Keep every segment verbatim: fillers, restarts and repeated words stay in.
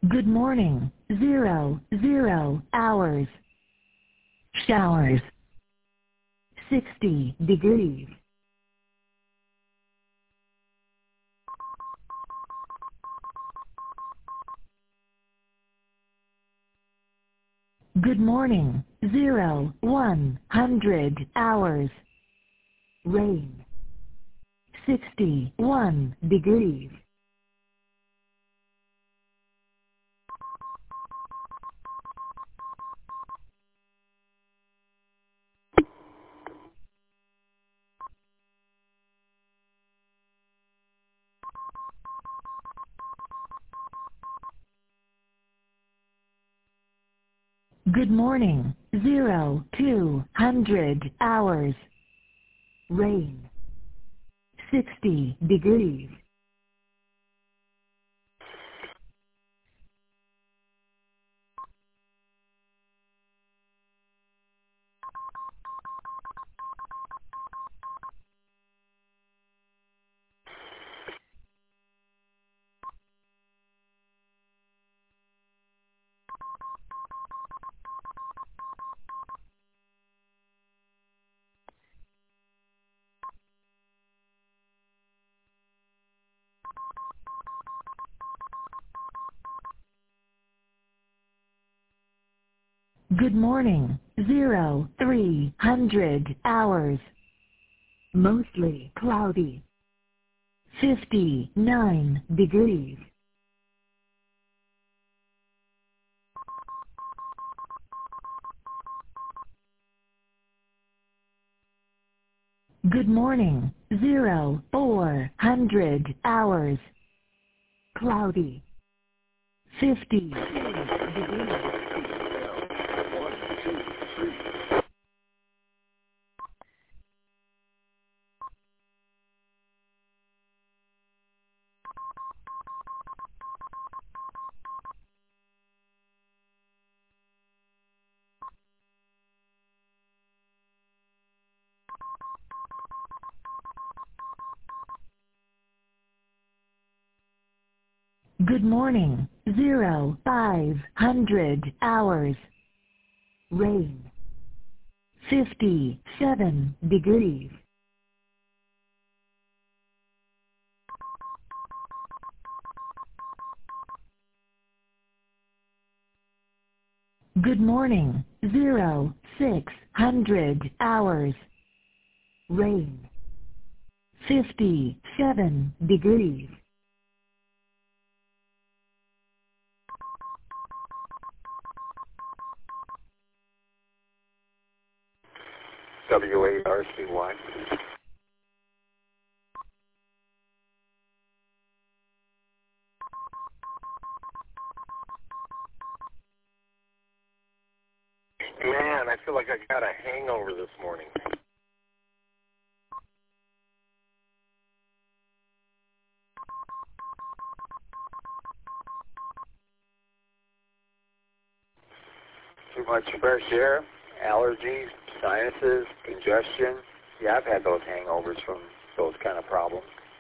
Good morning. Zero, zero, hours. Showers. sixty degrees. Good morning. Zero, one hundred hours. Rain. sixty-one degrees. Good morning. Zero, two hundred hours. Rain. sixty degrees. Good morning. Zero, three hundred hours. Mostly cloudy. fifty-nine degrees. Good morning. Zero, four hundred hours. Cloudy. fifty degrees. Good morning. Zero, five hundred hours. Rain. fifty-seven degrees. Good morning. Zero, six hundred hours. Rain. fifty-seven degrees. W A R C Y. Man, I feel like I got a hangover this morning. Too much fresh air, allergies, sinuses, congestion. Yeah, I've had those hangovers from those kind of problems.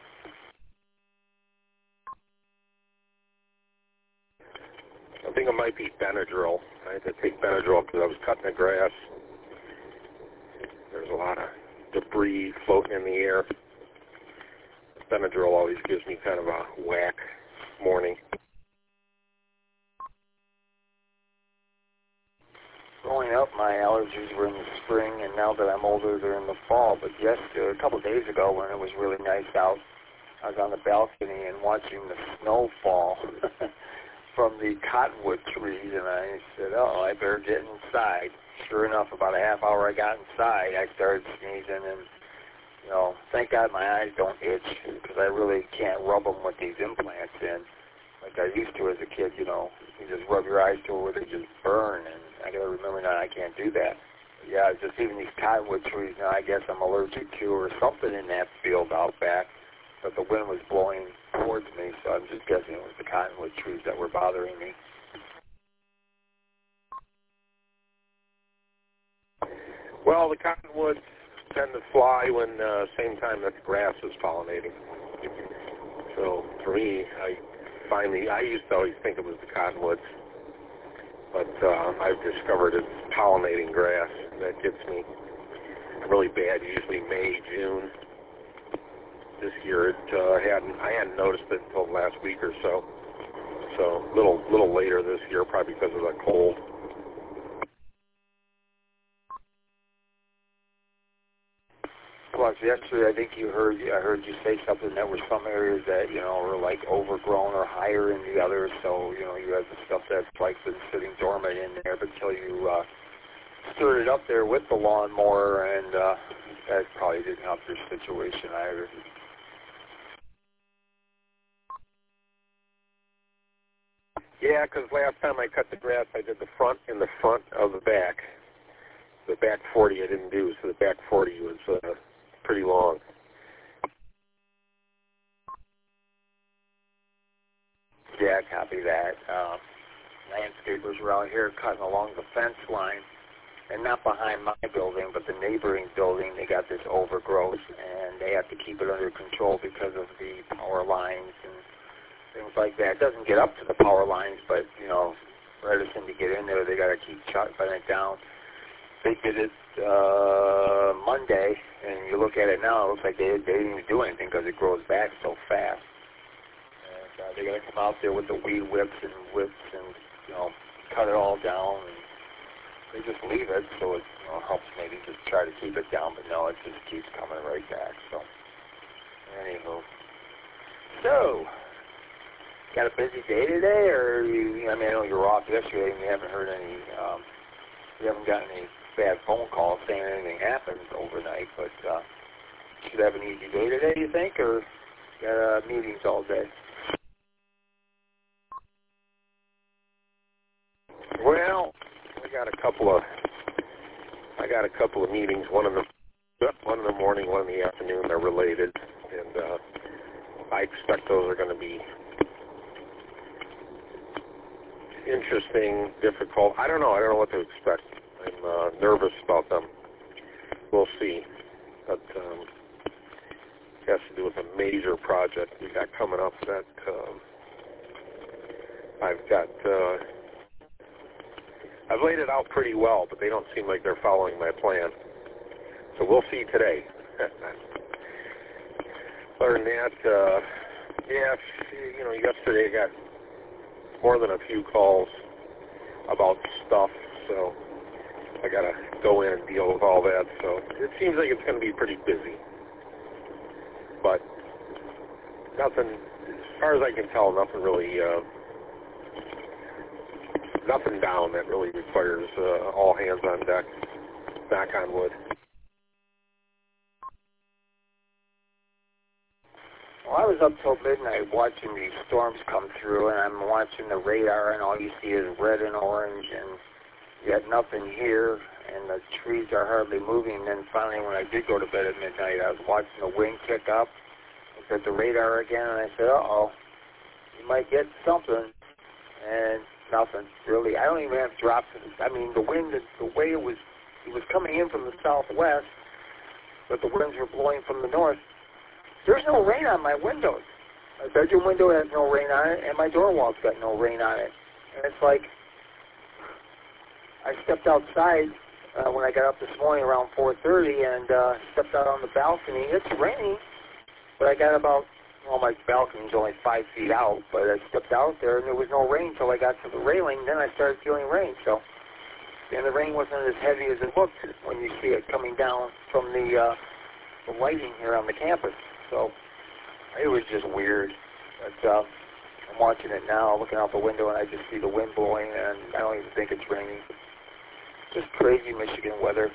I think it might be Benadryl. I had to take Benadryl because I was cutting the grass. There's a lot of debris floating in the air. Benadryl always gives me kind of a whack morning. Growing up, my allergies were in the spring, and now that I'm older, they're in the fall. But yes, a couple of days ago when it was really nice out, I was on the balcony and watching the snow fall from the cottonwood trees, and I said, oh, I better get inside. Sure enough, about a half hour I got inside, I started sneezing, and, you know, thank God my eyes don't itch, because I really can't rub them with these implants in, like I used to as a kid, you know. You just rub your eyes to it where they just burn, and I got to remember now I can't do that. But yeah, just even these cottonwood trees now, I guess I'm allergic to, or something in that field out back. But the wind was blowing towards me, so I'm just guessing it was the cottonwood trees that were bothering me. Well, the cottonwoods tend to fly when uh, same time that the grass is pollinating. So for me, I finally, I used to always think it was the cottonwoods, but uh, I've discovered it's pollinating grass that gets me really bad, usually May, June. This year, it uh, hadn't, I hadn't noticed it until last week or so. So a little, little later this year, probably because of the cold. Plus, yesterday I think you heard I heard you say something that were some areas that you know were like overgrown or higher in the others. So you know you have the stuff that's like been sitting dormant in there, but until you uh, stirred it up there with the lawnmower, and uh, that probably didn't help your situation either. Yeah, because last time I cut the grass, I did the front and the front of the back. The back forty I didn't do, so the back forty was uh, pretty long. Yeah, copy that. Um, landscapers around here cutting along the fence line, and not behind my building, but the neighboring building. They got this overgrowth, and they have to keep it under control because of the power lines and things like that. It doesn't get up to the power lines, but, you know, reticent to get in there, they got to keep shutting it down. They did it uh, Monday, and you look at it now, it looks like they, they didn't even do anything because it grows back so fast. And uh, they got to come out there with the weed whips and whips and, you know, cut it all down. And they just leave it, so it you know, helps maybe just try to keep it down, but no, it just keeps coming right back. So, anywho. So, got a busy day today, or you, I mean, I know you were off yesterday and you haven't heard any, um, you haven't gotten any bad phone calls saying anything happened overnight, but uh, should have an easy day today, you think, or got uh, meetings all day? Well, I got a couple of, I got a couple of meetings, one in the, one in the morning, one in the afternoon. They're related, and uh, I expect those are going to be interesting, difficult. I don't know. I don't know what to expect. I'm uh, nervous about them. We'll see. But um, it has to do with a major project we got coming up that um, I've got. Uh, I've laid it out pretty well, but they don't seem like they're following my plan. So we'll see today. Other than that, uh, yeah, you know, yesterday I got more than a few calls about stuff, so I got to go in and deal with all that. So it seems like it's going to be pretty busy. But nothing, as far as I can tell, nothing really, uh, nothing down that really requires uh, all hands on deck, knock on wood. Well, I was up till midnight watching these storms come through, and I'm watching the radar, and all you see is red and orange, and yet nothing here, and the trees are hardly moving. And then finally, when I did go to bed at midnight, I was watching the wind kick up, looked at the radar again, and I said, uh-oh, you might get something, and nothing, really. I don't even have drops. I mean, the wind, the way it was, it was coming in from the southwest, but the winds were blowing from the north. There's no rain on my windows. My bedroom window has no rain on it, and my door wall's got no rain on it. And it's like, I stepped outside uh, when I got up this morning around four thirty, and uh, stepped out on the balcony. It's raining, but I got about, well, my balcony's only five feet out, but I stepped out there, and there was no rain until I got to the railing. Then I started feeling rain, so, and the rain wasn't as heavy as it looked when you see it coming down from the, uh, the lighting here on the campus. So it was just weird. But uh, I'm watching it now, looking out the window, and I just see the wind blowing, and I don't even think it's raining. Just crazy Michigan weather.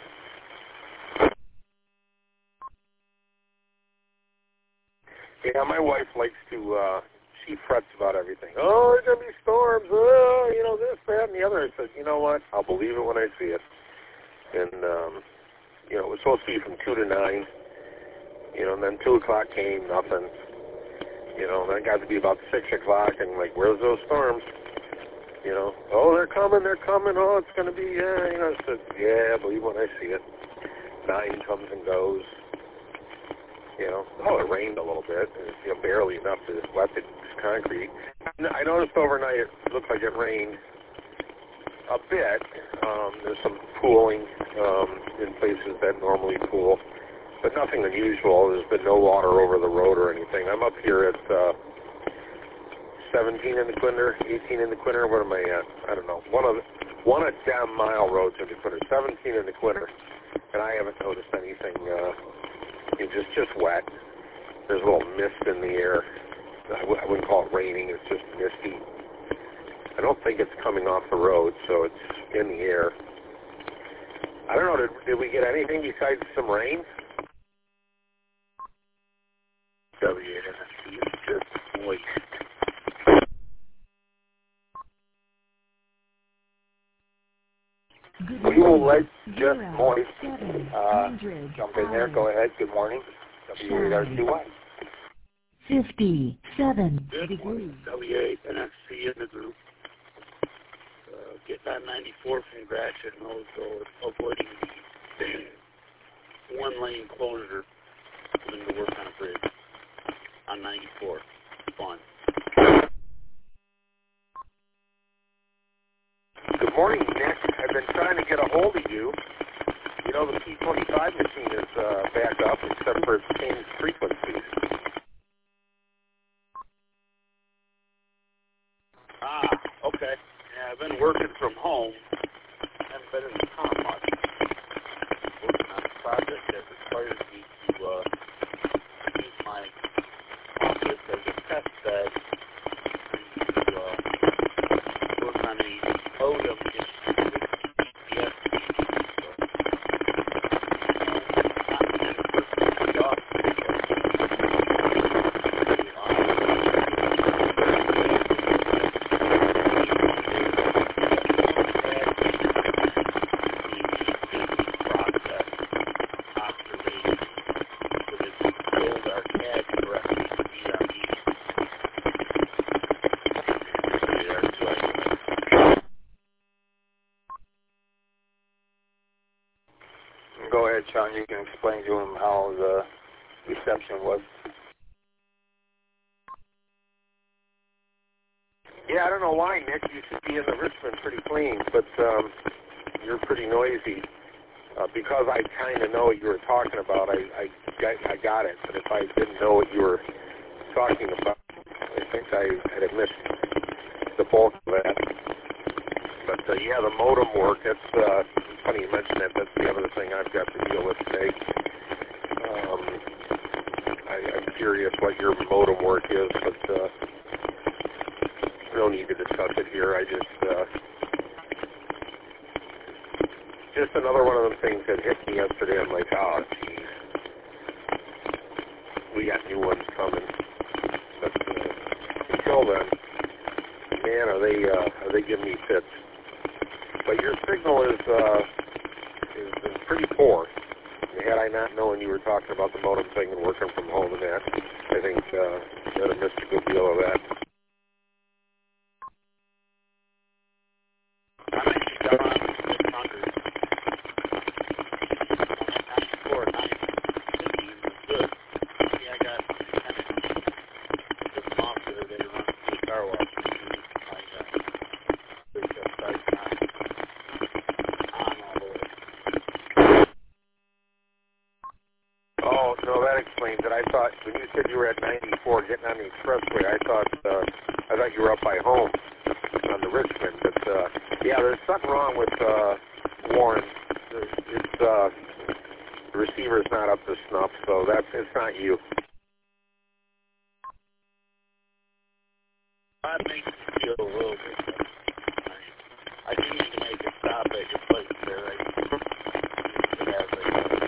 Yeah, my wife likes to, uh, she frets about everything. Oh, there's going to be storms. Oh, you know, this, that, and the other. I said, you know what? I'll believe it when I see it. And, um, you know, it was supposed to be from two to nine. You know, and then two o'clock came, nothing. You know, and then it got to be about six o'clock, and like, where's those storms? You know, oh, they're coming, they're coming. Oh, it's going to be, yeah. You know, I said, yeah, I believe when I see it. Nine comes and goes. You know, oh, it rained a little bit. You know, barely enough to wet the concrete. I noticed overnight it looked like it rained a bit. Um, there's some pooling um, in places that normally pool, but nothing unusual. There's been no water over the road or anything. I'm up here at uh, seventeen in the Quinter, eighteen in the Quinter. What am I at? I don't know. One of the, one of damn mile roads in the Quinter, seventeen in the Quinter, and I haven't noticed anything. Uh, it's just just wet. There's a little mist in the air. I, w- I wouldn't call it raining. It's just misty. I don't think it's coming off the road, so it's in the air. I don't know. Did, did we get anything besides some rain? W eight N S C is just moist. Good We will let morning. just Zero, moist seven uh, hundred jump in there. hours. Go ahead. Good morning. W eight R C Y. fifty-seven Good degrees. morning, W eight N S C in the group. Uh, getting on ninety-four from Gratiot and also avoiding the one-lane closure when to work on a bridge on ninety-four. Fun. Good morning, Nick. I've been trying to get a hold of you. You know, the P twenty-five machine is uh, back up, except for its changed frequencies. Ah, okay. Yeah, I've been working from home. Haven't been in the town much. Working on a project that requires me to uh, use my office as a test bed to uh, work on a modem issue with G P S. So, not in person in the office, Go ahead, Sean. You can explain to him how the reception was. Yeah, I don't know why, Nick. You should be in the Richmond pretty clean, but um, you're pretty noisy. Uh, because I kind of know what you were talking about, I, I, got, I got it. But if I didn't know what you were talking about, I think I had missed the bulk of that. But uh, yeah, the modem work, that's uh, funny you mentioned that. That's the other thing I've got to deal with today. Um, I, I'm curious what your modem work is, but uh, no need to discuss it here. I just, uh, just another one of those things that hit me yesterday. I'm like, oh, geez, we got new ones coming. But uh, until then, man, are they uh, are they giving me fits? But your signal is, uh, is is pretty poor. Had I not known you were talking about the modem thing and working from home and that, I think uh, I'd have missed a good deal of that. I'm actually down on six hundred. ninety-four, nine fifty was good. Maybe I got kind of took them off the other day to run to the car wash. I uh, big up side not on all the way. Oh, no, that explains it. I thought when you said you were at ninety-four getting on the expressway, I thought uh, I thought you were up by home on the Richmond. But uh, yeah, there's something wrong with uh, Warren. It's uh, the receiver's not up to snuff, so that's it's not you. That makes me feel a little bit better. I, I do need to make a stop at your place there. I used to have a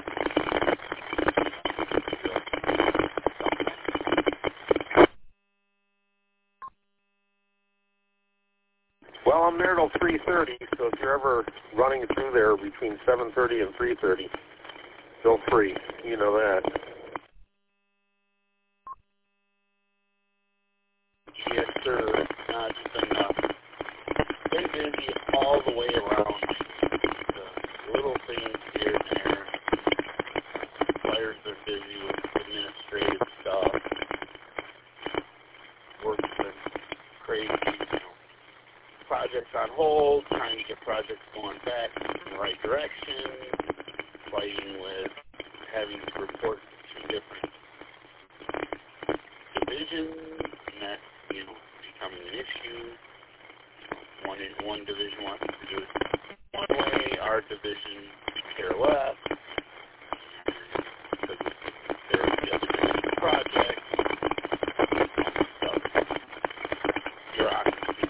Well, I'm there till three thirty, so if you're ever running through there between seven thirty and three thirty, feel free. You know that. yes, sir. Uh, just been, uh, been busy all the way around. Uh, little things here and there. Players are busy with administrative stuff. Work's been projects on hold, trying to get projects going back in the right direction, fighting with having to report to two different divisions, and that's, you know, becoming an issue. One in, one division wants to do it one way, our division care less. Because they're the other division project. So, bureaucracy.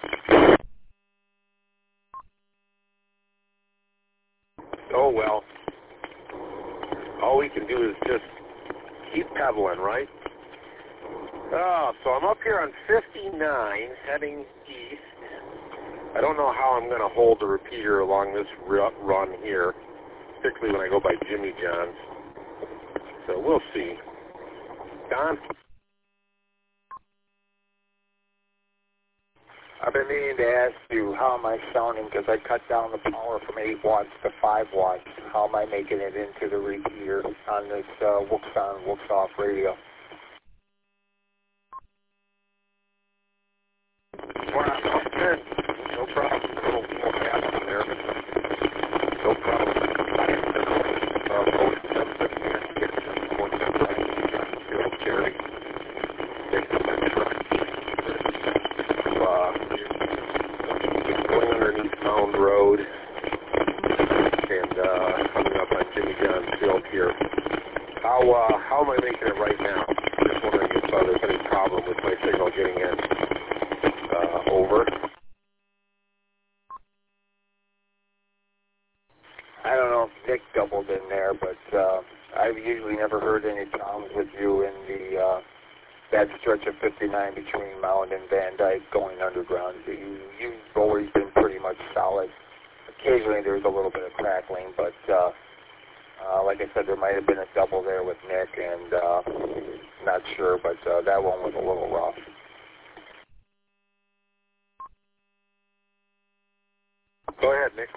Oh, well. All we can do is just keep pedaling, right? Oh, so I'm up here on fifty-nine, heading east. I don't know how I'm going to hold the repeater along this run here, particularly when I go by Jimmy John's. So we'll see. Don? I've been meaning to ask you, how am I sounding? Because I cut down the power from eight watts to five watts. How am I making it into the repeater on this uh, Wooks on, Wooks off radio? Well, good. No problem. A little more fast in there. No problem. I didn't know. Uh, both seven fifty and get some more time. Still carry. Take some extra. Uh, going underneath Mound Road and uh, coming up on Jimmy John's Field here. How uh, how am I making it right now? Just wondering if uh, there's any problem with my signal getting in. Uh, over. I don't know if Nick doubled in there, but uh, I've usually never heard any problems with you in the uh, that stretch of fifty-nine between Mound and Van Dyke going underground. You, you've always been pretty much solid. Occasionally there's a little bit of crackling, but uh, uh, like I said, there might have been a double there with Nick, and uh, not sure, but uh, that one was a little rough. Go ahead, Nick.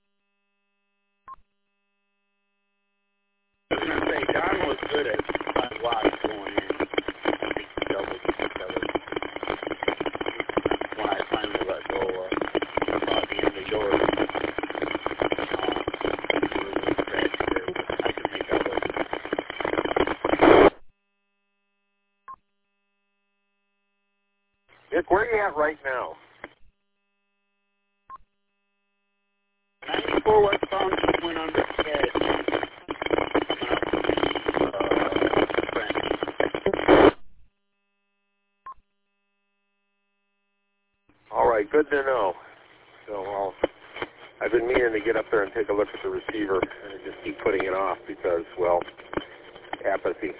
I was going to say, Don was good at five watts going in. I think he doubled together. When I finally let go, uh, about the end of yours, um, you were really scratchy there, but I could make out what. Nick, where are you at right now? ninety-four westbound just went under Cadge. Went up to uh, French. All right, good to know. So I'll, I've been meaning to get up there and take a look at the receiver and just keep putting it off because, well, apathy.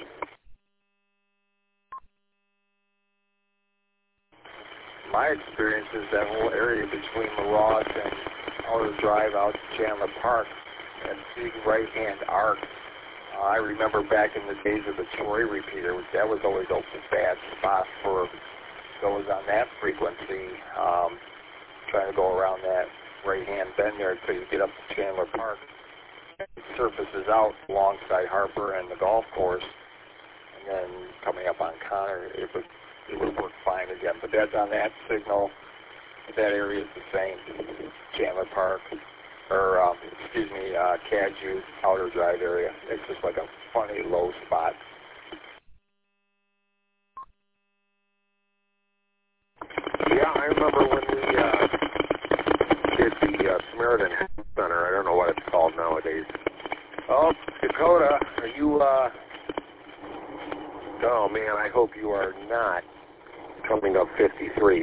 My experience is that whole area between LaRosse and Outer Drive out to Chandler Park, that big right-hand arc. Uh, I remember back in the days of the Troy repeater, that was always a bad spot for those on that frequency, um, trying to go around that right-hand bend there until you get up to Chandler Park. It surfaces out alongside Harper and the golf course, and then coming up on Connor, it would, it would work fine again. But that's on that signal. That area is the same. Chandler Park, or um, excuse me, uh, Cadju, Outer Drive area. It's just like a funny low spot. Yeah, I remember when we uh, did the uh, Samaritan Center. I don't know what it's called nowadays. Oh, Dakota, are you, uh... Oh, man, I hope you are not coming up fifty-three.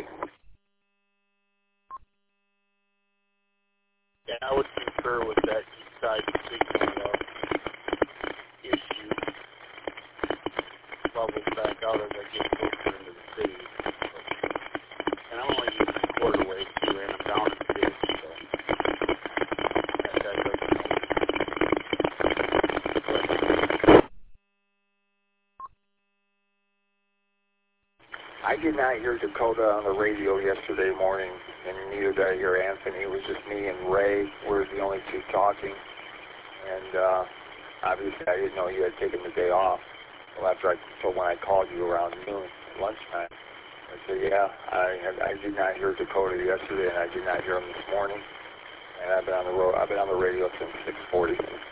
Yeah, I would concur with that east side signal uh, issue. Bubbles back out as I get closer into the city. And I'm only using a quarter way too, and I'm down in the ditch, so that, that doesn't help. I did not hear Dakota on the radio yesterday morning, and neither did I hear Anthony. It was just me and Ray were the only two talking. And uh, obviously I didn't know you had taken the day off. Well, after I, so when I called you around noon, lunchtime. I said, yeah, I had, I did not hear Dakota yesterday, and I did not hear him this morning. And I've been on the road. I've been on the radio since six forty.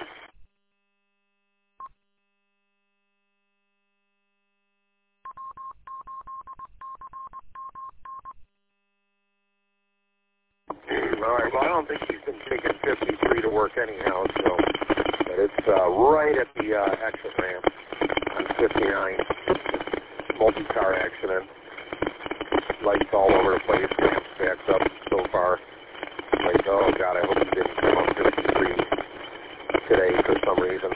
All right. Well, I don't think he's been taking fifty-three to work anyhow. So, but it's uh, right at the uh, exit ramp on fifty-nine. Multi-car accident. Lights all over the place. Ramps backed up so far. Like, oh God, I hope he didn't come on fifty-three today for some reason.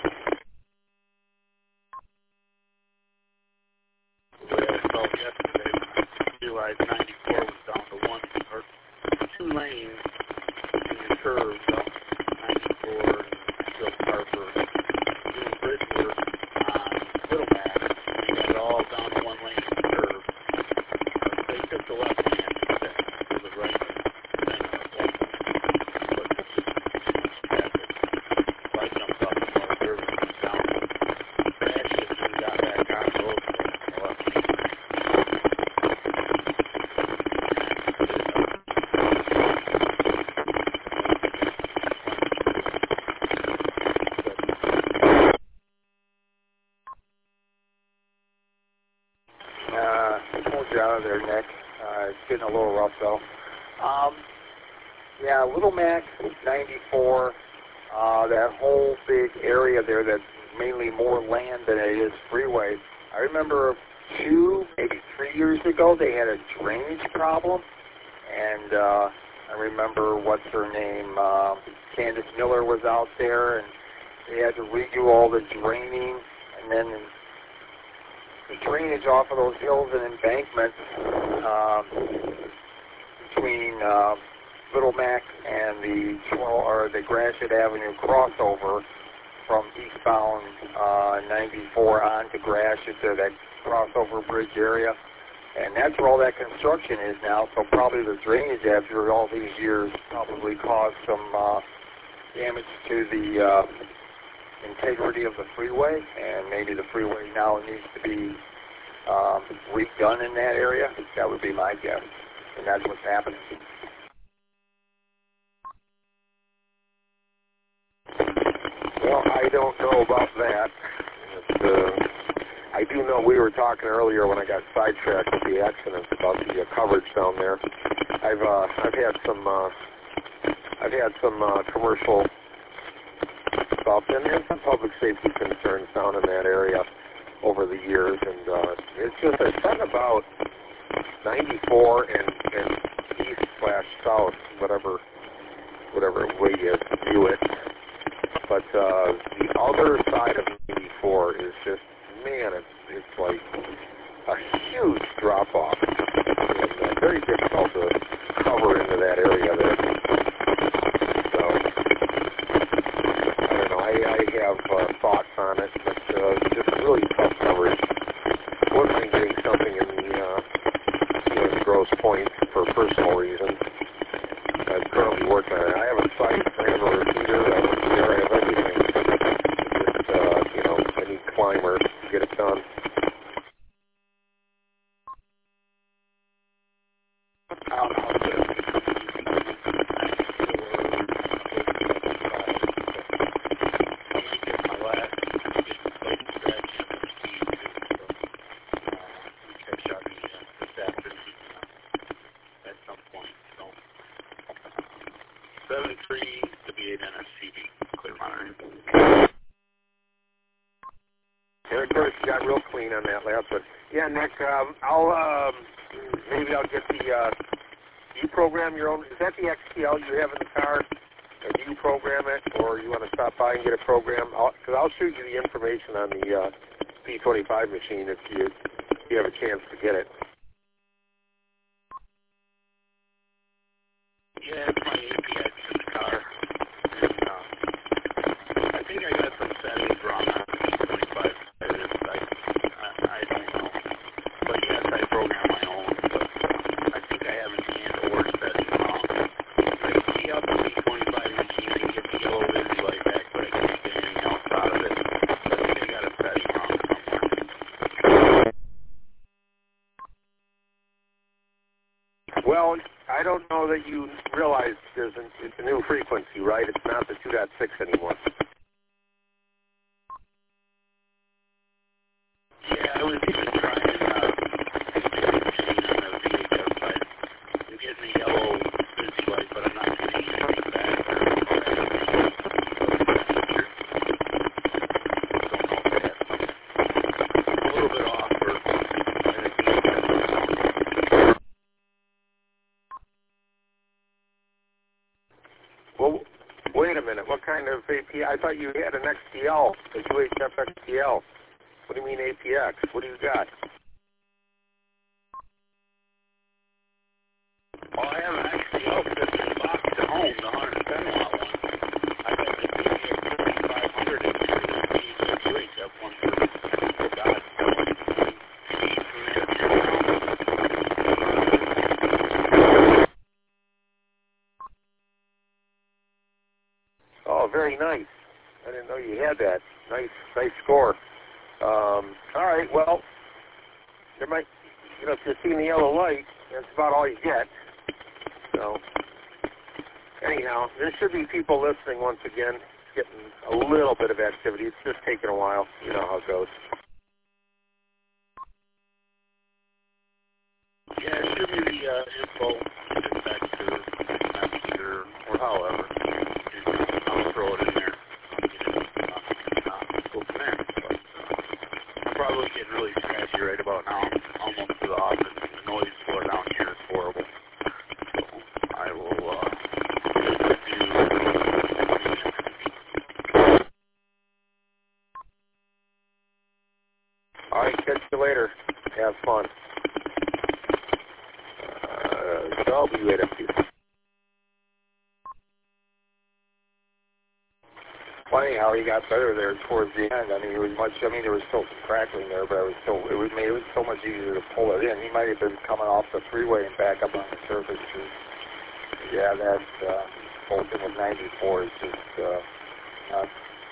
The way I felt yesterday, I realized ninety-four was down to one or two lanes in the curves up ninety-four and Phil Harper doing bridge work on Little Mac. They got it all down to one lane in the curve. But they took the left hand instead of the right hand. I jumped up and started nervous down. Crashed it and got back on the road for the left hand. Uh, I pulled you out of there, Nick. Uh, it's getting a little rough, though. Um, yeah, Little Mac, ninety-four, uh, that whole big area there that's mainly more land than it is freeway. I remember two, maybe three years ago, they had a drainage problem, and uh, I remember, what's her name, uh, Candace Miller was out there, and they had to redo all the draining, and then the drainage off of those hills and embankments um, between uh, Little Mac and the or the Gratiot Avenue crossover from eastbound uh, ninety-four onto Gratiot to that crossover bridge area, and that's where all that construction is now. So probably the drainage after all these years probably caused some uh, damage to the uh, integrity of the freeway, and maybe the freeway now needs to be um, redone in that area. That would be my guess, and that's what's happening. Well, I don't know about that. It's, uh, I do know we were talking earlier when I got sidetracked with the accident about the uh, coverage down there. I've uh, I've had some uh, I've had some uh, commercial stuff and, and some public safety concerns down in that area over the years, and uh, it's just there's something about ninety-four and, and east slash south, whatever whatever way you view it. But uh, the other side of ninety-four is just, man, it's it's like a huge drop off. It's uh, very difficult to cover into that area there. So I don't know. I, I have uh, thoughts on it, but uh, it's just really tough coverage. Wouldn't mind getting something in the uh, you know, Grosse Pointe for personal reasons. I'm currently working on it. I have a site, I have a repeater, I work there, I have everything. Just, uh, you know, I need climber to get it done. I'll, I'll get it. I'll make it my last get stretch and catch up this afternoon at some point. So seven three W eight N S C B, clear monitoring. Yeah, of course, got real clean on that last one. Yeah, Nick, um, I'll, um, maybe I'll get the, uh, do you program your own, is that the X T L you have in the car? Or do you program it, or you want to stop by and get a program? Because I'll, I'll shoot you the information on the uh, P twenty-five machine if you, if you have a chance to get it. Yeah, it's my A P X in the car. And, uh, I think I got some settings wrong on the P twenty-five. I, I, I don't know. But yes, I program my own. But I think I have an and or setting wrong. I key up the P twenty-five machine and get the yellow Lindsay light back, but I can't get anything else out of it. So I think I got a setting wrong somewhere. Well, I don't know that you realize there's a, it's a new frequency, right? It's not the two point six anymore. Yeah, I was even trying uh, machine on the V H F side. I'm getting a yellow busy light, but I'm not seeing anything back there. A little bit off for Well, wait a minute. What kind of A P X? I thought you had an X T L, a U H F X T L. What do you mean A P X? What do you got? Well, I have an X T L sitting in the box at home, the one hundred ten watt one. I got the D V X thirty-five hundred in here, the U H F one for God. Oh, very nice. I didn't know you had that. Nice, nice score. Um, all right, well, there might, you know, if you're seeing the yellow light, that's about all you get. So, anyhow, there should be people listening once again. It's getting a little bit of activity. It's just taking a while. You know how it goes. Yeah, shoot me the uh, info, get back to Messenger or however. I'll throw it in there. Get it, uh, uh, go from there. But, uh, I'm probably getting really scratchy right about now. I'm almost to the office. The noise floor down here is horrible. So I will uh, do. All right, catch you later. Have fun. Uh, W eight F T. Funny how he got better there towards the end. I mean, it was much. I mean, there was still some crackling there, but it was still. It was made. It was so much easier to pull it in. He might have been coming off the freeway and back up on the surface. Too. Yeah, that uh, Bolton with ninety-four is just uh, not.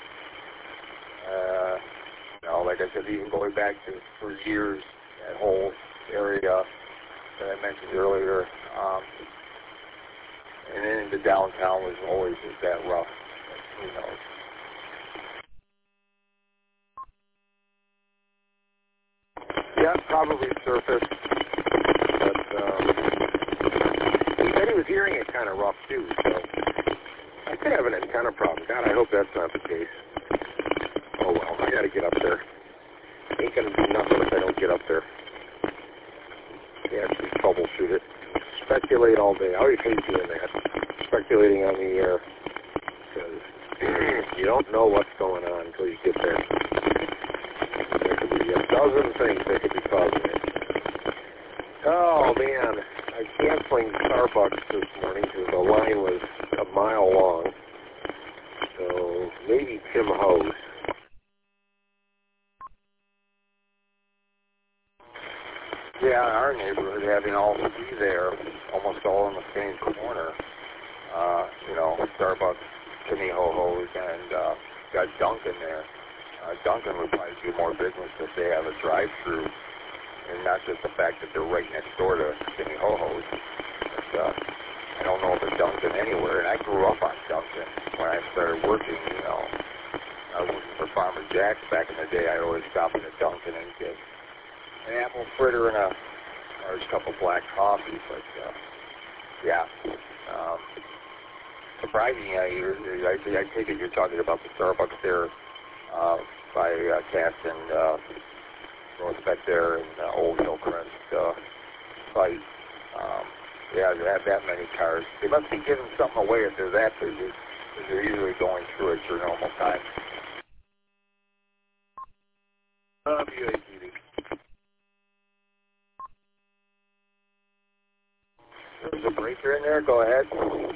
Uh, you know, like I said, even going back to for years, that whole area that I mentioned earlier, um, and then into downtown was always just that rough. Who knows? Yeah, probably surface, but um, he said he was hearing it kind of rough too, so I could have an antenna problem. God, I hope that's not the case. Oh well, I gotta get up there. Ain't gonna do nothing if I don't get up there. Yeah, just troubleshoot it. Speculate all day. I always hate doing that. Speculating on the air. Because you don't know what's going on until you get there. There could be a dozen things that could be causing it. Oh, man. I'm canceling Starbucks this morning because the line was a mile long. So maybe Tim Hose. Yeah, our neighborhood having all three there, almost all in the same corner. Uh, you know, Starbucks, Timmy Ho Ho's, and uh, got Dunkin' there. Uh, Dunkin' would probably do more business if they have a drive-through, and not just the fact that they're right next door to Timmy Ho Ho's. But, uh, I don't know of a Dunkin' anywhere, and I grew up on Dunkin' when I started working. You know, I was working for Farmer Jack's back in the day. I'd always stop at a Dunkin' and get an apple fritter and a large cup of black coffee. But uh, yeah. Um, Surprising, uh, I, I take it you're talking about the Starbucks there uh, by uh, Cass and uh, Prospect there in uh, Old Hillcrest uh, site. Um, yeah, they have that many cars. They must be giving something away if they're that busy, because they're usually going through at your normal time. W A T D. There's a breaker in there. Go ahead.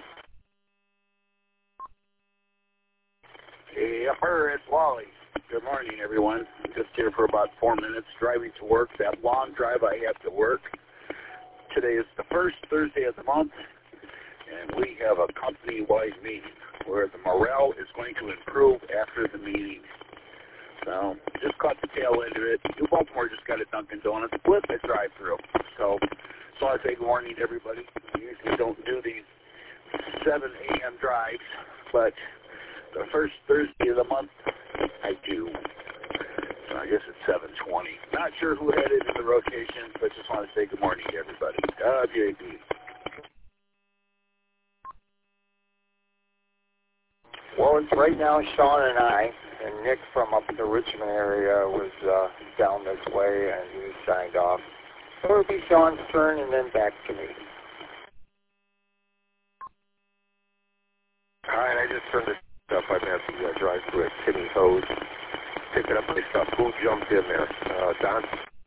Hey, it's Wally. Good morning, everyone. I'm just here for about four minutes driving to work, that long drive I have to work. Today is the first Thursday of the month, and we have a company-wide meeting where the morale is going to improve after the meeting. So just caught the tail end of it. New Baltimore just got a Dunkin' Donuts with a drive-through. So, so I say good morning to everybody. but the first Thursday of the month, I do. So I guess it's seven twenty. Not sure who had it in the rotation, but just want to say good morning to everybody. W A B. Well, it's right now Sean and I, and Nick from up in the Richmond area was uh, down this way, and he signed off. So it'll be Sean's turn, and then back to me. All right, I just turned this up. I'm at the uh, drive-thru at Timmy Ho's, picking up my stuff. Who jumped in there? Uh, Don?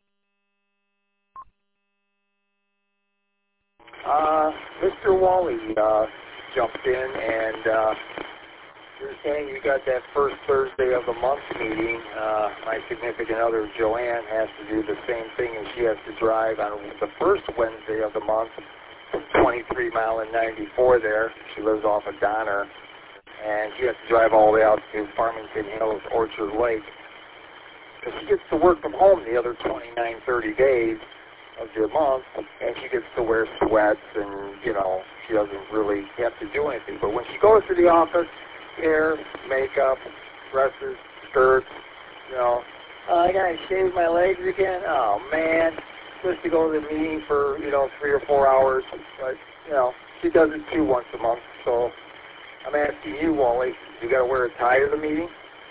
Uh, Mister Wally uh, jumped in, and uh, you're saying you got that first Thursday of the month meeting. Uh, my significant other, Joanne, has to do the same thing, and she has to drive on the first Wednesday of the month from twenty-three mile and ninety-four there. She lives off of Donner, and she has to drive all the way out to Farmington Hills, Orchard Lake. Because she gets to work from home the other twenty-nine, thirty days of the month, and she gets to wear sweats, and, you know, she doesn't really have to do anything. But when she goes to the office, hair, makeup, dresses, skirts, you know, oh, I gotta shave my legs again. Oh man, just to go to the meeting for, you know, three or four hours. But, you know, she does it too once a month. So I'm asking you, Wally, you gotta wear a tie to the meeting?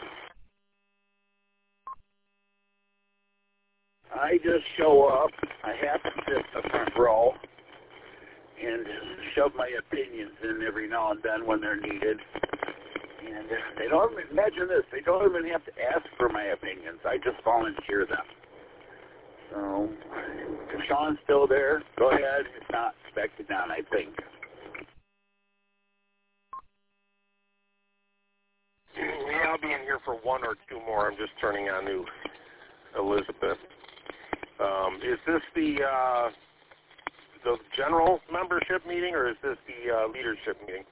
I just show up. I have to sit in the front row and shove my opinions in every now and then when they're needed. And they don't even, imagine this, they don't even have to ask for my opinions. I just volunteer them. So, if Sean's still there, go ahead. It's not expected on, I think. Yeah, I'll be in here for one or two more. I'm just turning on to Elizabeth. Um, is this the uh, the general membership meeting, or is this the uh, leadership meeting?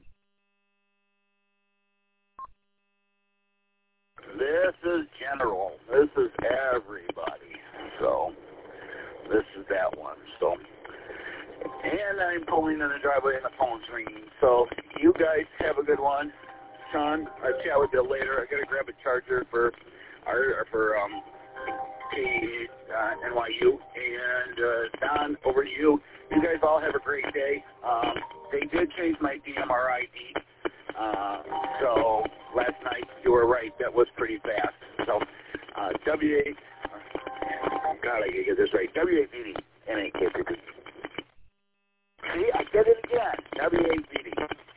This is general. This is everybody. So, this is that one. So, and I'm pulling in the driveway and the phone's ringing. So, you guys have a good one. Sean, I'll chat with you later. I gotta grab a charger for our for um K, uh, N Y U, and uh, Don, over to you. You guys all have a great day. Um, they did change my D M R I D. Uh, so last night, you were right, that was pretty fast. So uh, W A, God, I gotta get this right, W A B D, N A K P P. See, I did it again, W A B D.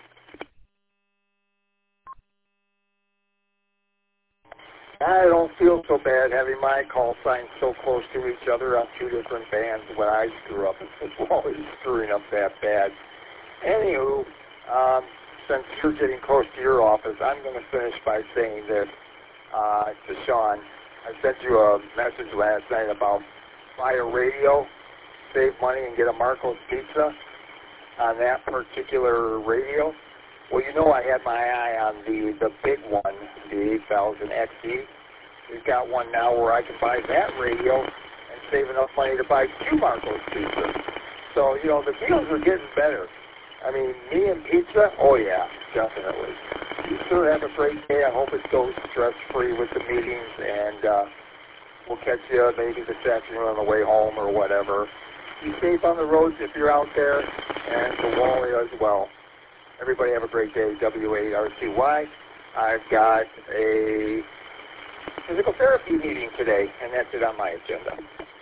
I don't feel so bad having my call signs so close to each other on two different bands when I screw up. It's always screwing up that bad. Anywho, um, since you're getting close to your office, I'm going to finish by saying this uh, to Sean. I sent you a message last night about buy a radio, save money, and get a Marco's Pizza on that particular radio. Well, you know I had my eye on the, the big one, the eight thousand X E. We've got one now where I can buy that radio and save enough money to buy two Marco's Pizza. So, you know, the deals are getting better. I mean, me and pizza, oh yeah, definitely. You sure have a great day. I hope it goes stress-free with the meetings, and uh, we'll catch you maybe this afternoon on the way home or whatever. Be safe on the roads if you're out there, and to Wally as well. Everybody have a great day. W A R C Y. I've got a physical therapy meeting today, and that's it on my agenda.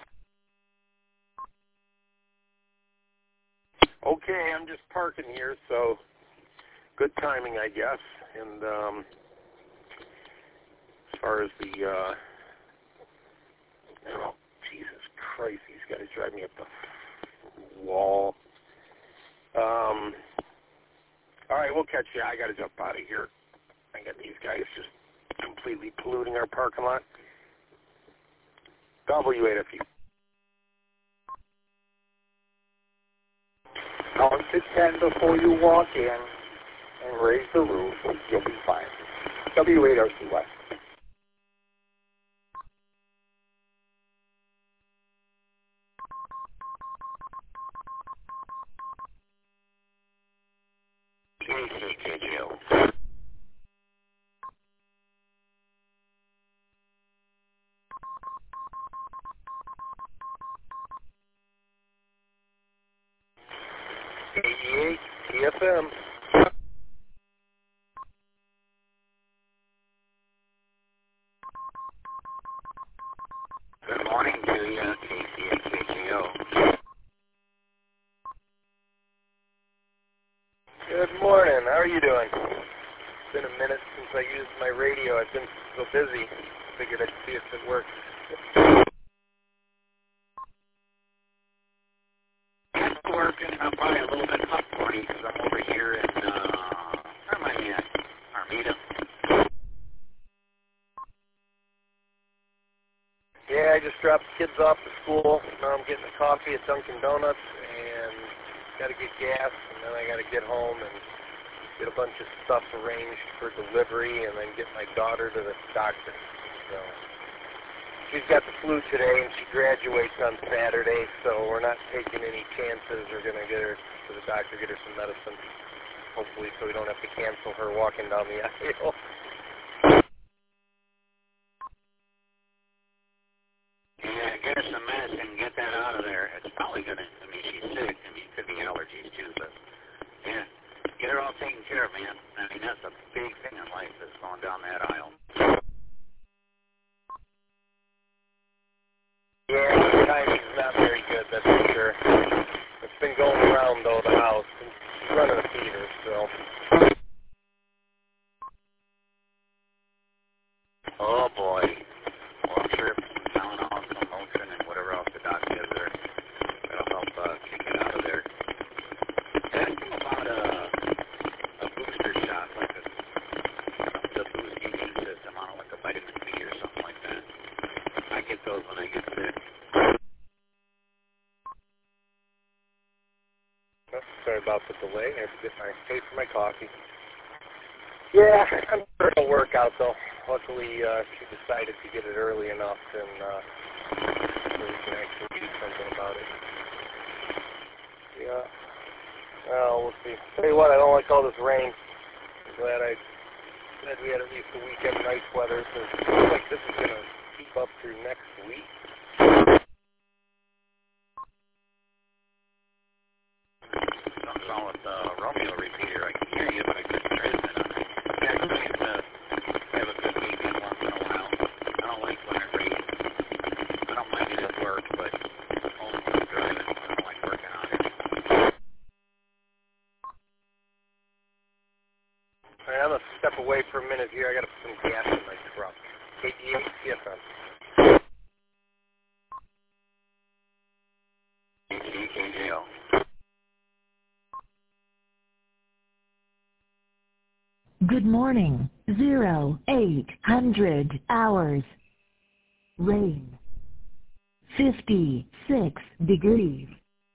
Okay, I'm just parking here, so good timing, I guess. And um, as far as the, uh, oh, Jesus Christ, these guys drive me up the wall. Um, all right, we'll catch you. I got to jump out of here. I got these guys just completely polluting our parking lot. W eight F U. Count to ten before you walk in and raise the roof. You'll be fine. W eight R C Y. K K J L. eighty-eight T F M. Good morning to you, K C A K G O. Good morning. How are you doing? It's been a minute since I used my radio. I've been so busy. Figured I'd see if it works. It's working. I'm probably a little bit up for you because I'm over here in, uh, where am I at? Armida. Yeah, I just dropped the kids off to school. Now I'm getting a coffee at Dunkin' Donuts and got to get gas, and then I got to get home and get a bunch of stuff arranged for delivery, and then get my daughter to the doctor. So she's got the flu today, and she graduates on Saturday, so we're not taking any chances. We're going to get her to the doctor, get her some medicine, hopefully, so we don't have to cancel her walking down the aisle. Yeah, get her some medicine, get that out of there. It's probably going to, I mean, she's sick. I mean, it could be allergies too, but yeah, get her all taken care of, man. I mean, that's a big thing in life that's going down that aisle. Yeah, the timing's not very good, that's for sure. It's been going around, though, the house. She's running a fever, so. Oh, boy. Well, I'm sure Tylenol, some Motrin, and whatever else the doc gives her, that'll help uh, kick it out of there. Ask him about a, a booster shot, like a, something to boost the immune system. I don't know, like a vitamin B or something like that. I get those when I get sick. Sorry about the delay. I have to get my pay for my coffee. Yeah, I'm sure it'll work out, though. Luckily, uh, she decided to get it early enough, and uh, so we can actually do something about it. Yeah. Well, we'll see. Tell you what, I don't like all this rain. I'm glad I said we had at least a weekend nice weather, because it looks like this is going to keep up through next week. Something's wrong with the uh, Romeo repeater. I can hear you, but I couldn't transmit on it. Yeah, I try to have a good weekend once in a while. I don't like when it rains. I don't mind it at work, but home from driving, I don't like working on it. All right, I'm going to step away for a minute here. I got to put some gas in my truck. K D eight T F M. K C A K G O. Good morning. Zero, eight hundred hours. Rain. fifty-six degrees.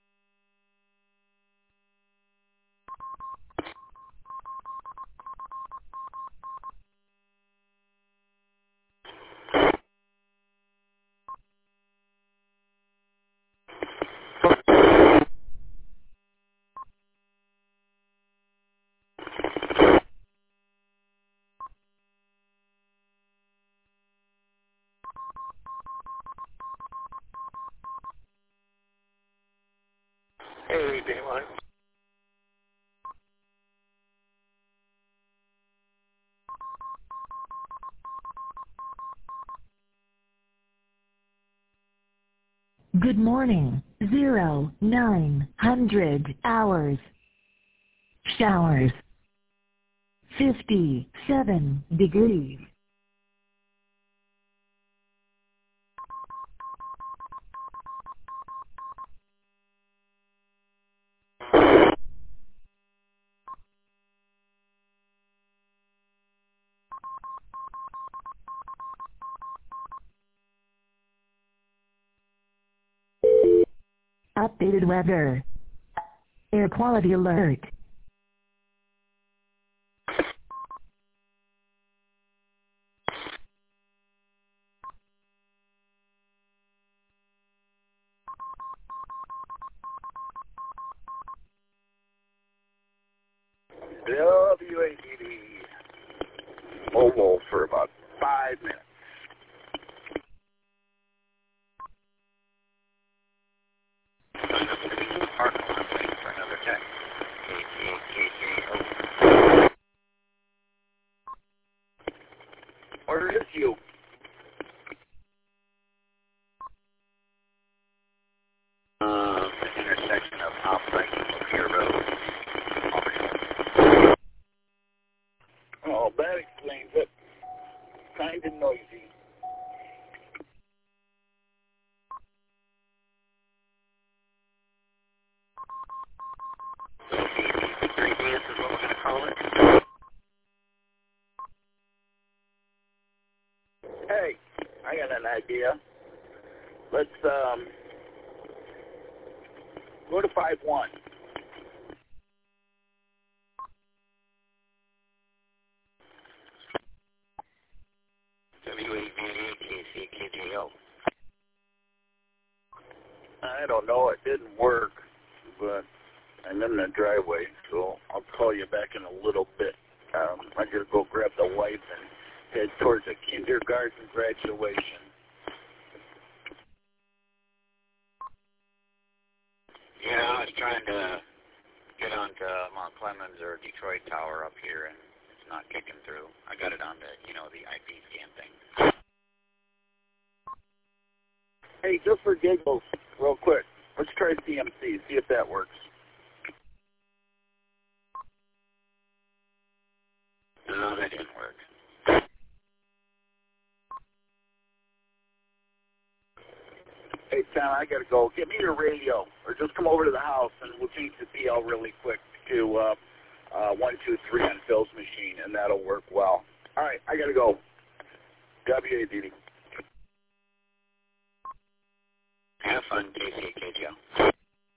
Hey, Daylight. Good morning. Zero, nine hundred hours. Showers. fifty-seven degrees. Updated weather. Air quality alert. W A D D. Mobile for about five minutes. Park, I'm waiting for another text. idea. Let's um, go to five one. W A V A K C K J O. I don't know. It didn't work, but I'm in the driveway, so I'll call you back in a little bit. Um, I gotta go grab the wife and head towards a kindergarten graduation. Yeah, I was trying to get onto Mount Clemens or Detroit Tower up here, and it's not kicking through. I got it on the, you know, the I P scan thing. Hey, just for giggles, real quick, let's try C M C, see if that works. No, that didn't work. Hey, Tom, I gotta go. Get me your radio, or just come over to the house, and we'll change the P L really quick to uh, uh, one two three on Phil's machine, and that'll work well. All right, I gotta go. W A D D. Have fun, K C K J O.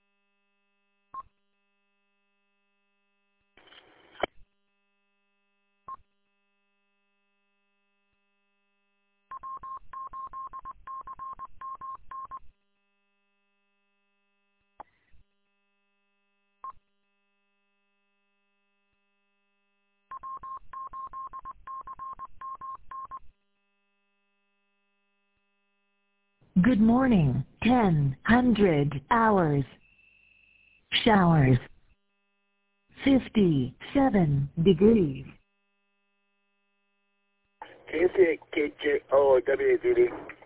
Good morning. Ten hundred hours. Showers. Fifty-seven degrees. K C K J O W A D D.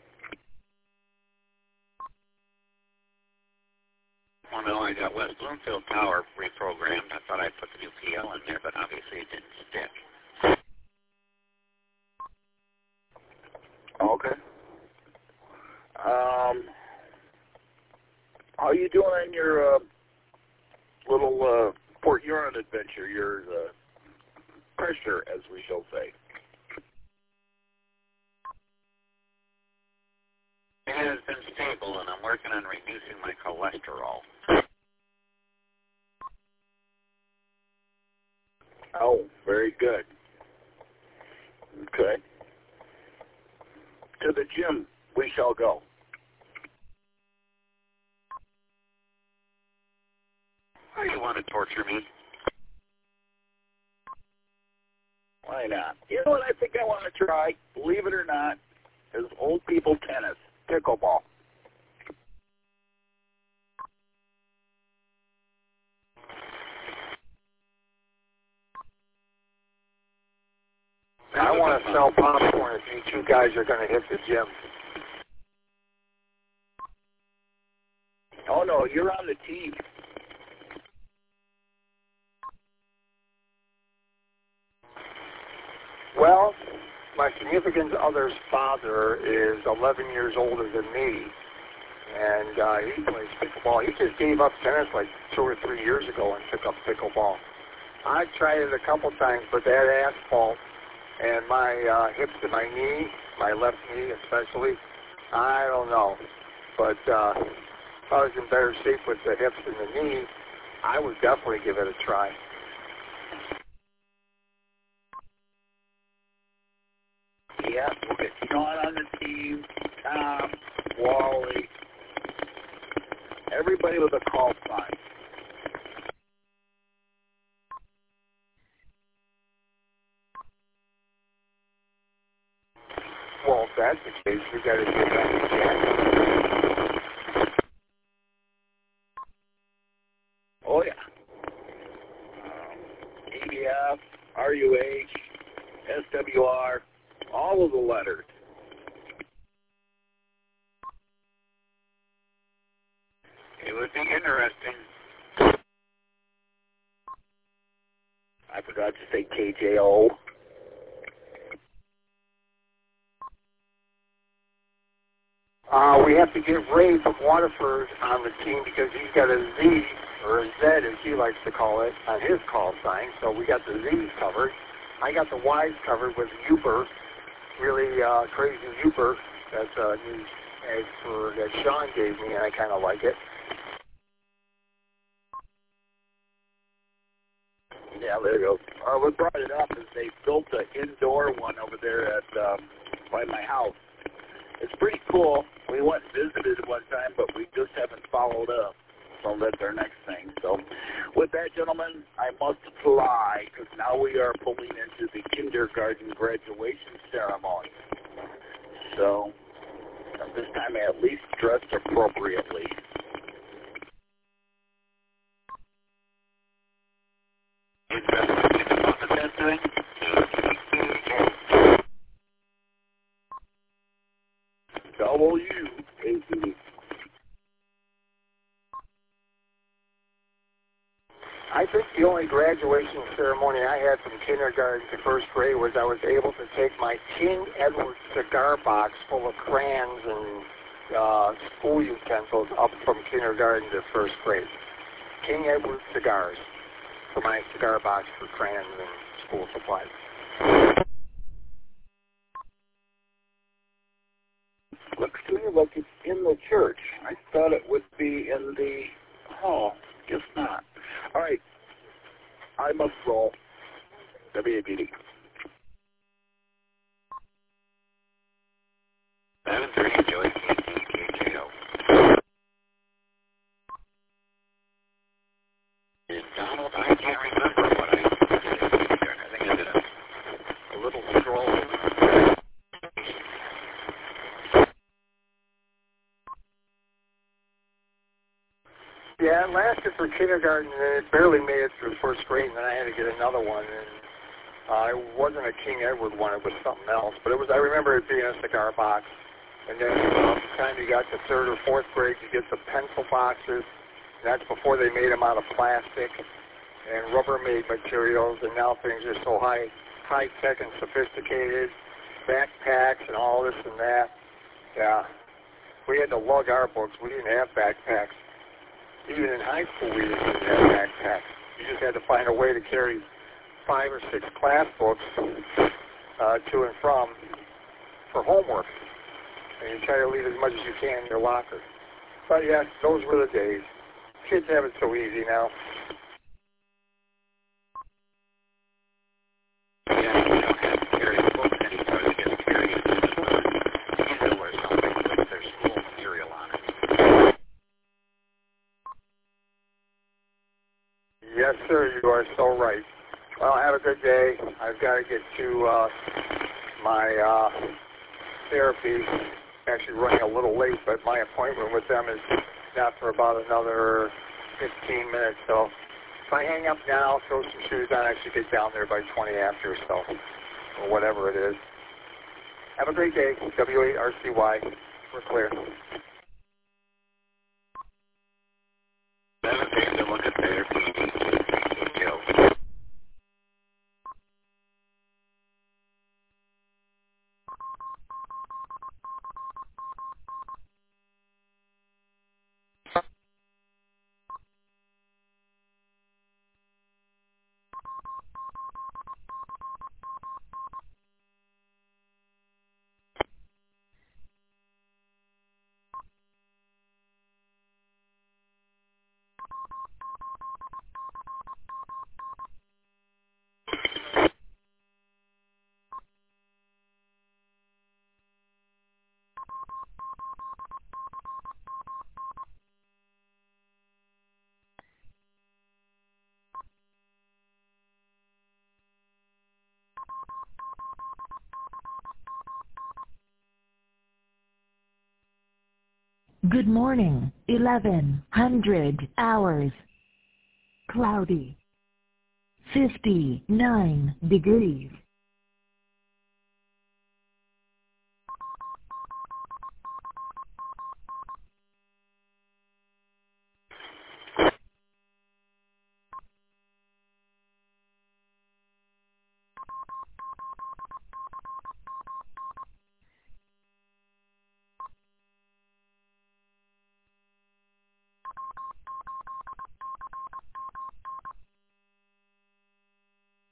Well, no, I got West Bloomfield Tower reprogrammed. I thought I'd put the new P L in there, but obviously it didn't stick. Okay. Um, how are you doing on your uh, little uh, Port Huron adventure, your uh, pressure, as we shall say? It has been stable, and I'm working on reducing my cholesterol. Oh, very good. Okay. To the gym we shall go. Why do you want to torture me? Why not? You know what I think I want to try, believe it or not, is old people tennis, pickleball. I want to sell popcorn if you two guys are going to hit the gym. Oh, no, you're on the team. Well, my significant other's father is eleven years older than me, and uh, he plays pickleball. He just gave up tennis like two or three years ago and took up pickleball. I tried it a couple times, but that asphalt and my uh, hips and my knee, my left knee especially, I don't know. But uh, if I was in better shape with the hips and the knee, I would definitely give it a try. Yeah, we'll get Sean on the team, Tom, Wally, everybody with a call sign. Well, if that's the case, we got to get back to Jack. Oh, yeah. Um, A B F, R U H, S W R, all of the letters. It would be interesting. I forgot to say K J O. Uh, we have to get Ray from Waterford on the team because he's got a Z, or a Z as he likes to call it, on his call sign. So we got the Z's covered. I got the Y's covered with Uber, really uh, crazy Uber. That's a new ad for that Sean gave me, and I kind of like it. Yeah, there you go. Uh, what brought it up is they built an indoor one over there at um, by my house. It's pretty cool. We went and visited one time, but we just haven't followed up. So that's our next thing. So with that, gentlemen, I must fly because now we are pulling into the kindergarten graduation ceremony. So at this time, I at least dressed appropriately. W is the I think the only graduation ceremony I had from kindergarten to first grade was I was able to take my King Edward cigar box full of crayons and uh, school utensils up from kindergarten to first grade. King Edward cigars for my cigar box for crayons and school supplies. Looks to me like it's in the church. I thought it would be in the hall. Guess not. All right. I must roll. W A B D. seven thirty, Joey, K J O. Donald, I can't remember what I did. I think I did a, a little stroll. Yeah, it lasted for kindergarten, and it barely made it through first grade, and then I had to get another one. And uh, it wasn't a King Edward one; it was something else. But it was. I remember it being a cigar box. And then uh, by the time you got to third or fourth grade, you get the pencil boxes. That's before they made them out of plastic and Rubbermaid materials. And now things are so high, high tech and sophisticated. Backpacks and all this and that. Yeah, we had to lug our books. We didn't have backpacks. Even in high school, we didn't have backpacks. You just had to find a way to carry five or six class books uh, to and from for homework. And you try to leave as much as you can in your locker. But yes, those were the days. Kids have it so easy now. Yeah, you don't have to carry the books anymore. They just carry it in the handle or something with their school material on it. Yes, sir, you are so right. Well, have a good day. I've got to get to uh, my uh, therapy. Actually running a little late, but my appointment with them is not for about another fifteen minutes. So if I hang up now, throw some shoes on, I should get down there by twenty after or so, or whatever it is. Have a great day. W eight R C Y. We're clear. Seven days to look at therapy. Good morning, eleven hundred hours. Cloudy. fifty-nine degrees.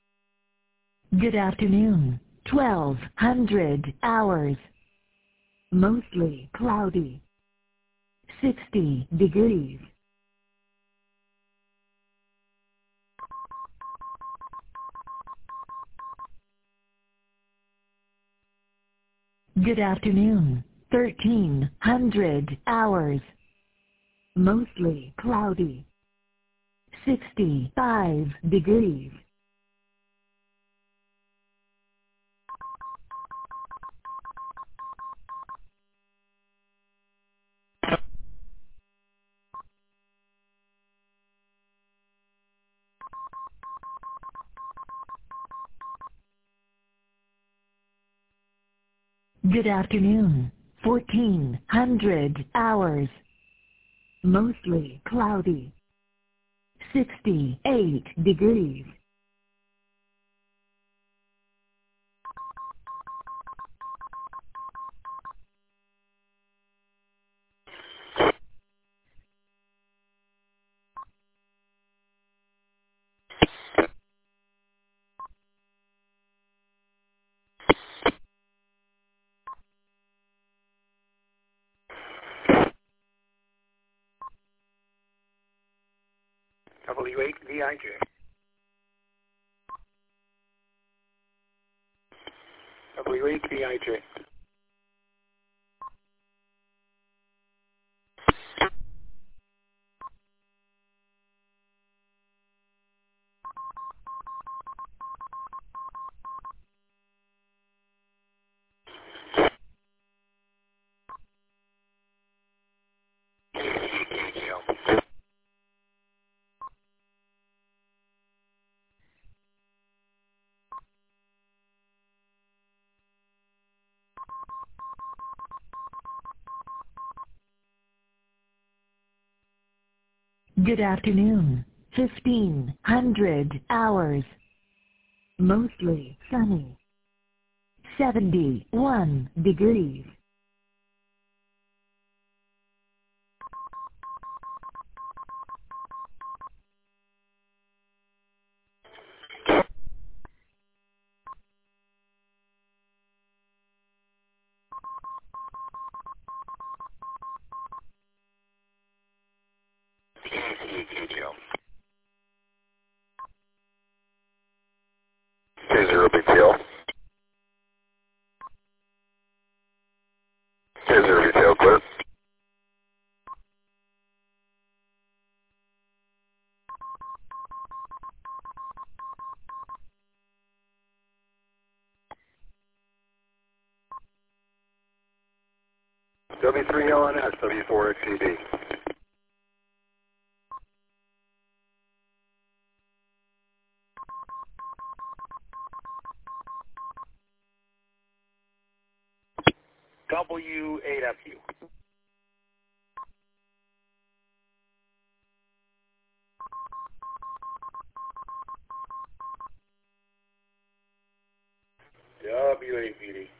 Good afternoon, twelve hundred hours. Mostly cloudy. sixty degrees. Good afternoon. thirteen hundred hours. Mostly cloudy. sixty-five degrees. Good afternoon. fourteen hundred hours. Mostly cloudy. sixty-eight degrees. W eight V I J. W eight V I J. Good afternoon. fifteen hundred hours. Mostly sunny. seventy-one degrees. K zero B T L. K zero B T L clear. W three L N S, W four X E D. W eight F U. W eight V D.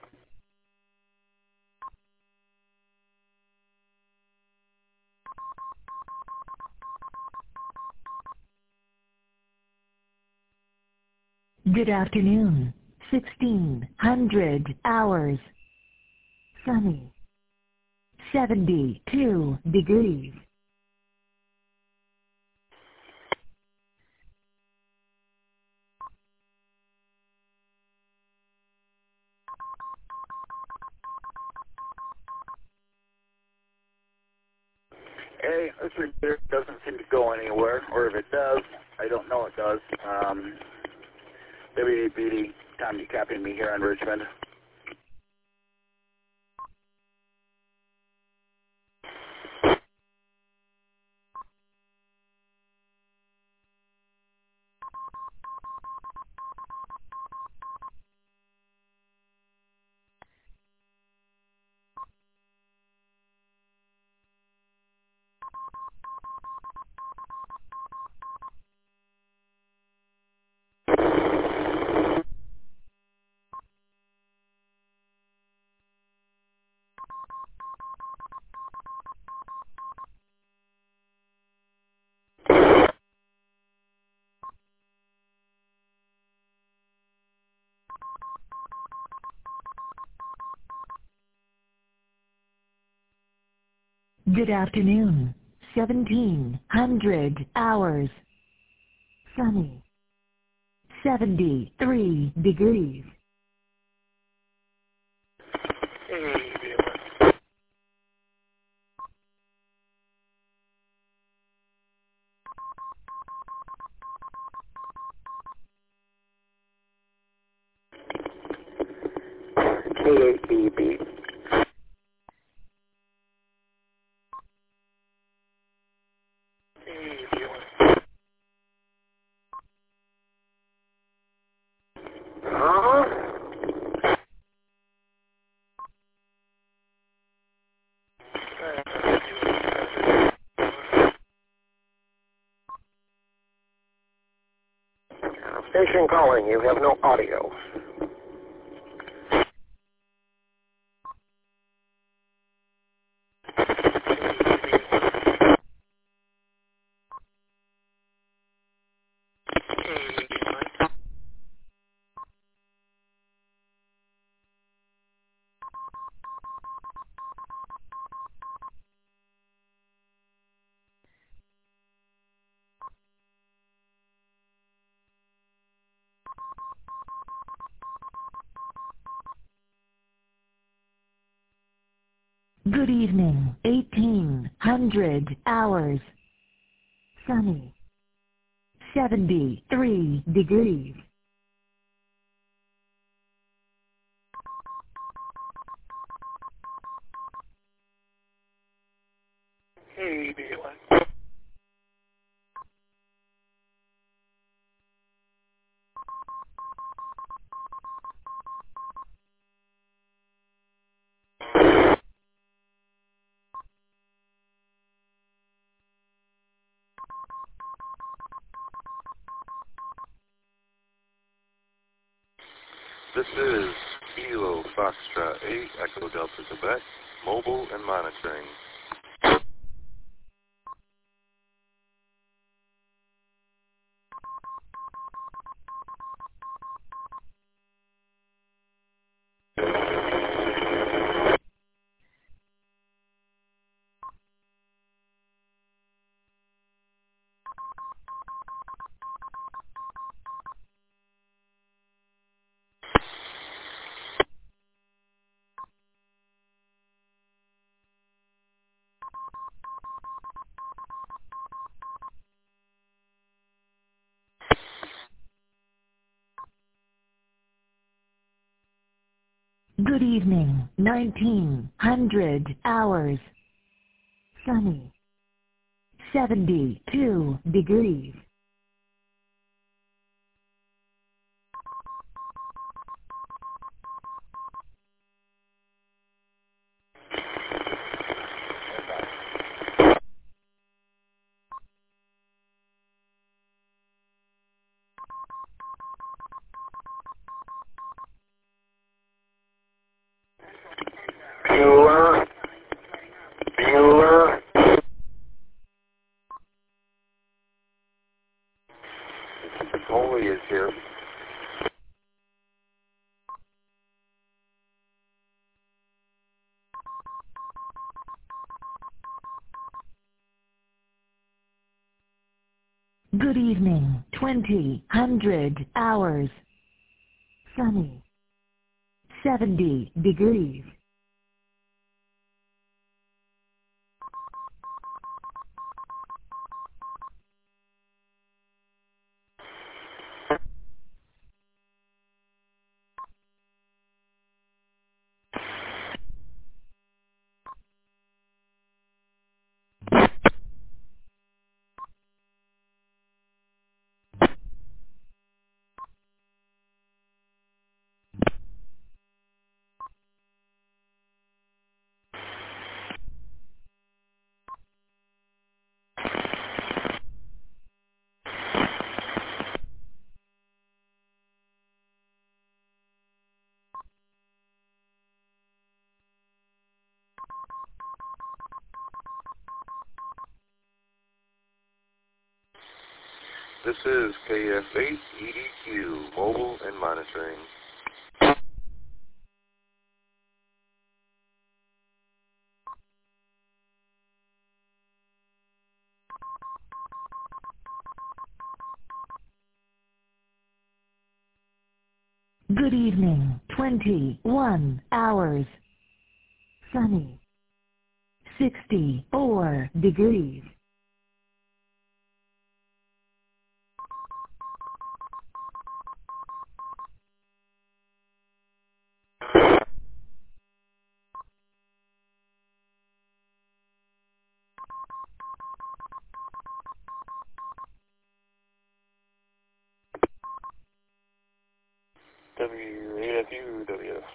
Good afternoon. sixteen hundred hours. Sunny. seventy-two degrees. Hey, this repair doesn't seem to go anywhere, or if it does, I don't know it does. Um, W eight B D, Tom, you copying me here on Richmond? Good afternoon. seventeen hundred hours. Sunny. seventy-three degrees. K eight B B. Huh? Station calling. You have no audio. Good evening. eighteen hundred hours. Sunny. seventy-three degrees. Hey, This is Kilo Foxtrot eight, Echo Delta Quebec, mobile and monitoring. Good evening. nineteen hundred hours. Sunny. seventy-two degrees. Bueller. Bueller. Holy is here. Good evening. twenty hundred hours. Sunny. seventy degrees. This is K F eight E D Q, mobile and monitoring. Good evening. twenty-one hours. Sunny. sixty-four degrees. W eight F U W S.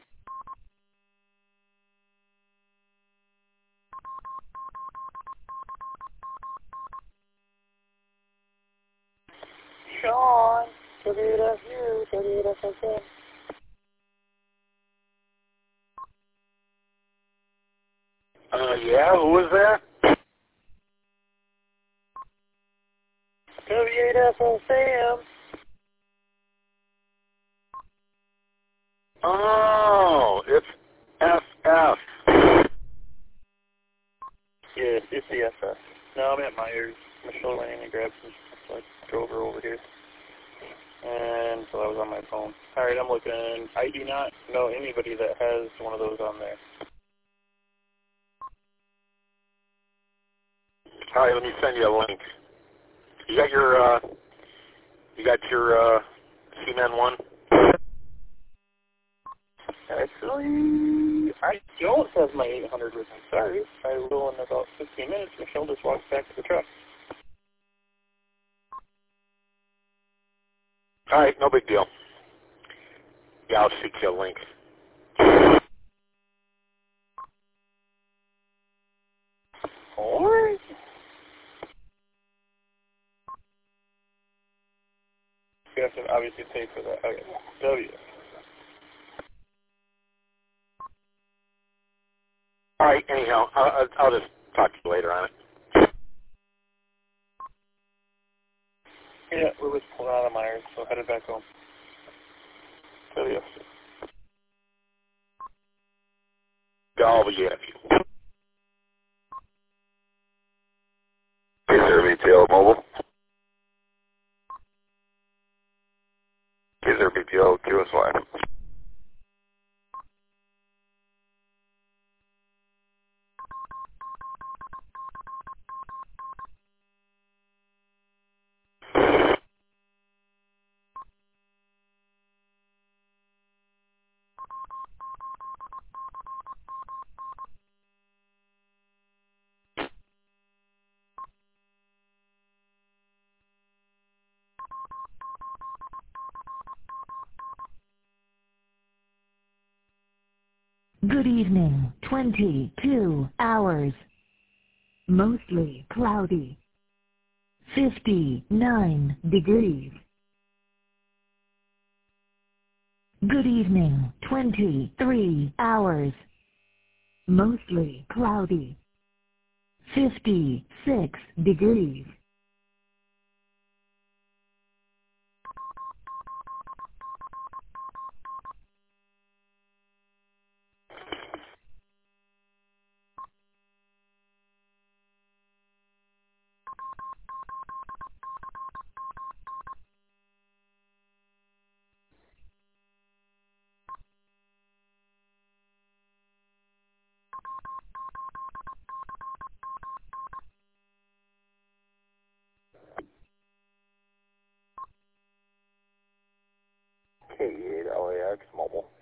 Sean, W eight F U W eight F M. Uh, yeah, who was that? W eight F O Sam. Oh, it's F F. Yeah, it's the F F. No, I'm at Myers. Michelle went in and grabbed some stuff, so I drove her over here. And so I was on my phone. Alright, I'm looking. I do not know anybody that has one of those on there. Alright, let me send you a link. You got your, uh, you got your, uh, C M N one? Actually, I don't have my eight hundred with me. Sorry. I will in about fifteen minutes. Michelle just walks back to the truck. Alright, no big deal. Yeah, I'll shoot you a link. Alright. You have to obviously pay for that. Okay. W. Alright, anyhow, I'll, I'll just talk to you later on it. Yeah, we was pulling out of Myers, so headed back home. W. W F U. Is there retail mobile? Is there B P O Q S Y? Good evening. twenty-two hours. Mostly cloudy. fifty-nine degrees. Good evening. twenty-three hours. Mostly cloudy. fifty-six degrees. K eight L A X mobile.